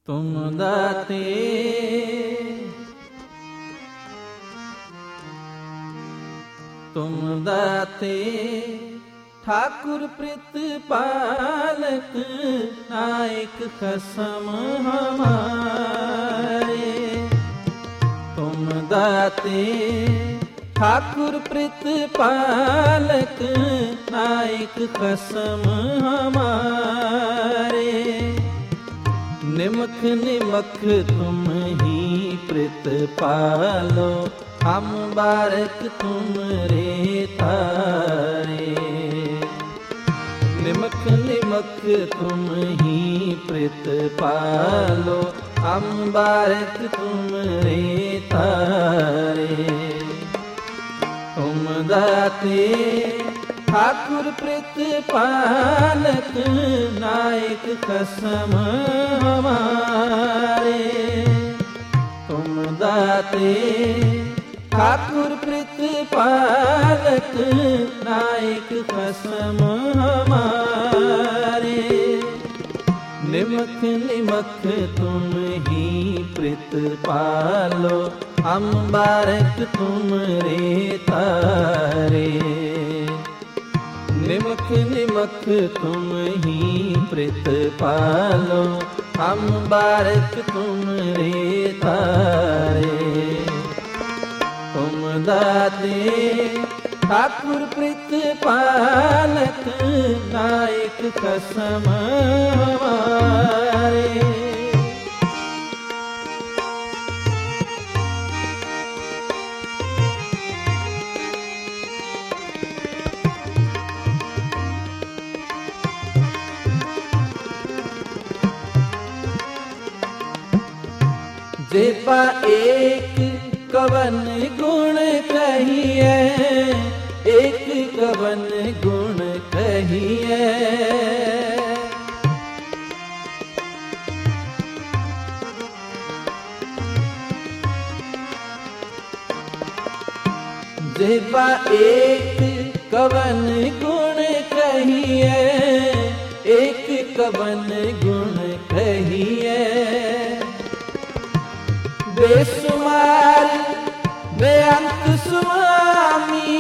तुम दाते तुम दाते ठाकुर प्रतिपालक नायक कसम हमारे। तुम दाते ठाकुर प्रतिपालक नायक कसम हमारे। निमक निमक तुम ही प्रतिपालो हम बारक तुम रे तारे। निमक निमक तुम ही प्रतिपालो हम बारक तुम रे तारे। तुम दाते ठाकुर प्रतिपालक नायक कसम हमारे। तुम दाते ठाकुर प्रतिपालक नायक कसम हमारे। निमक निमक तुम ही प्रतिपालो हम बारक तुम रे तारे। निमक निमक तुम ही प्रतिपालो हम बारक तुम रे तारे। तुम दाते ठाकुर प्रतिपालक नायक कसम हमारे। जेपा एक कवन गुण कहिए, एक कवन गुण कहिए। जेपा एक कवन गुण कहिए, एक कवन गुण कहिए। बेसुमार बेअंत स्वामी,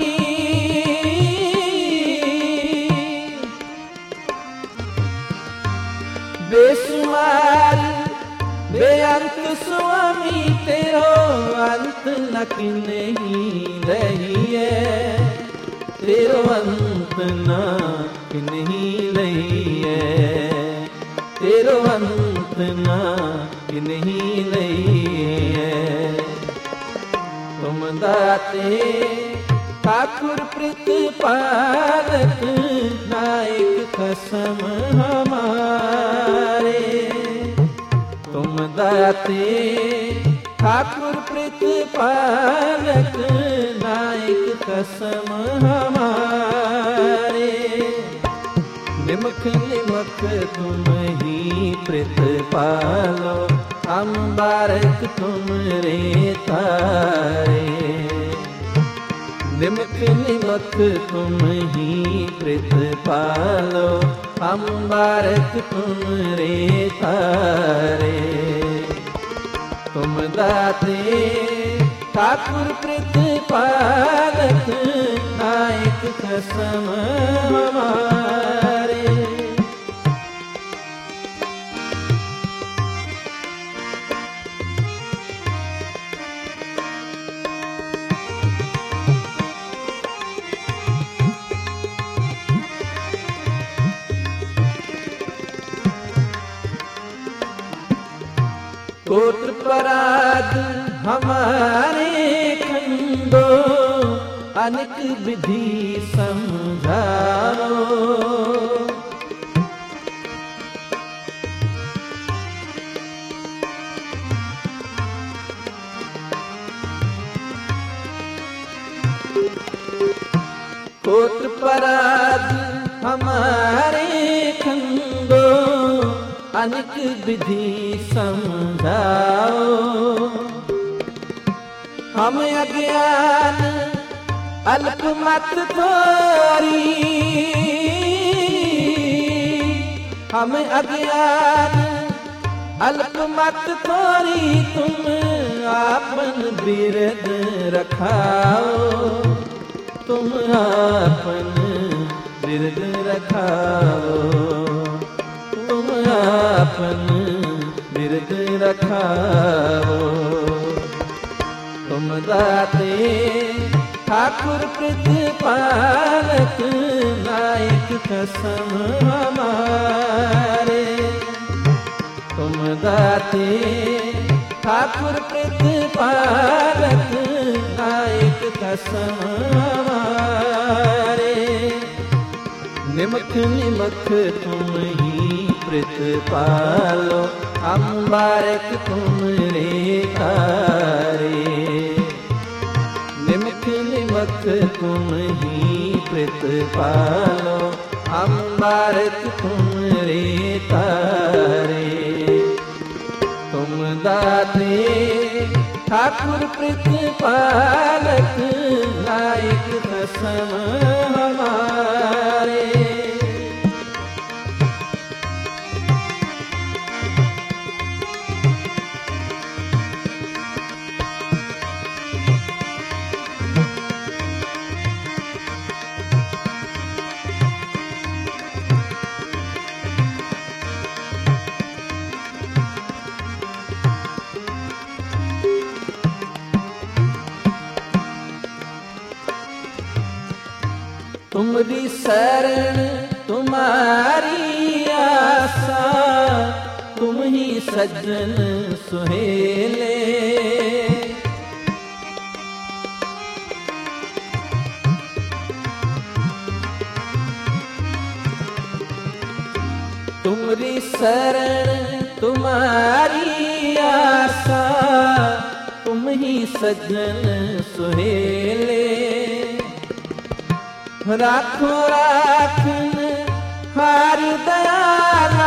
बेसुमार बेअंत स्वामी तेरो अंत न नहीं रहिए। तेरो अंत न नहीं रहिए, तेरो अंत न नहीं रहिए। तुम दाते ठाकुर प्रतिपालक नायक कसम हमारे। तुम दाते ठाकुर प्रतिपालक नायक कसम हमारे। निमक निमक तुम ही प्रतिपालो हम बारक तुम रे तारे। निमक निमक तुम ही प्रतिपालो हम बारक तुम रे तारे। तुम दाते ठाकुर प्रतिपालक नायक कसम हमारे। कोट पराग हमारे खंडो, अनेक विधि समझाओ। कोट पराग हमारे खंडो, अनेक विधि समझाओ। हम अज्ञान अल्पमत थोरी, हम अज्ञान अल्प मत थोरी तुम आपन बिरद रखाओ, तुम आपन बिरद रखाओ, तुम आपन बिरद रखाओ। तुम दाते ठाकुर प्रतिपालक नायक कसम हमारे, तुम दाते ठाकुर प्रतिपालक नायक कसम हमारे। निमख निमख तुम ही प्रतिपालो, हम बारक तुम रे तारे। निमख निमख तुम ही प्रतिपालो, हम बारक तुम रे तारे। तुम दाते ठाकुर प्रतिपालक नायक कसम हमारे। तुमरी शरण तुम्हारी आशा, तुम ही सज्जन सुहेले। तुमरी शरण तुम्हारी आशा, तुम ही सज्जन सुहेले। राखो राखन हार दयाला,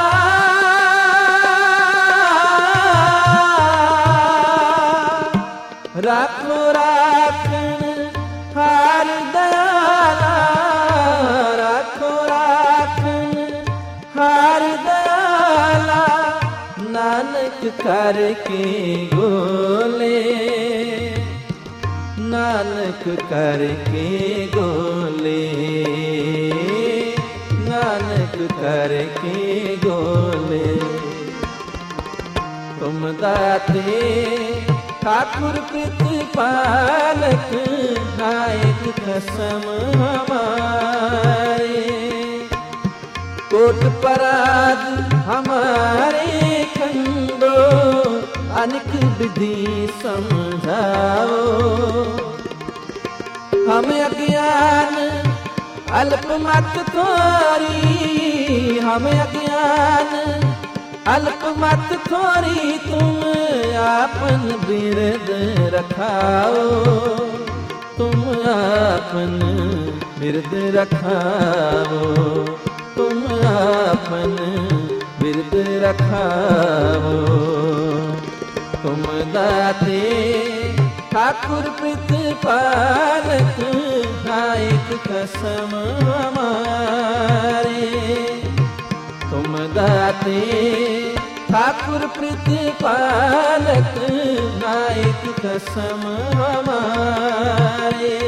राखो राखन हार दयाला, राखो राखन हार दयाला। नानक करके गोले, नानक करके गोले, नानक करके गोले। तुम दाते ठाकुर प्रतिपालक नायक कसम हमारे। कोट पराध हमारे खंडो, अनेक विधि समझाओ। हम अज्ञान अल्प मत थोरी, हम अज्ञान अल्प मत थोरी, तुम आपन बिरद रखाओ, तुम आपन बिरद रखाओ, तुम आपन बिरद रखाओ। तुम दाते ठाकुर प्रतिपालक नायक कसम हमारे। तुम दाते ठाकुर प्रतिपालक नायक कसम हमारे,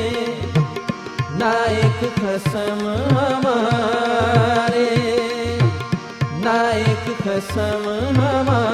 नायक कसम हमारे, नायक कसम हमारे।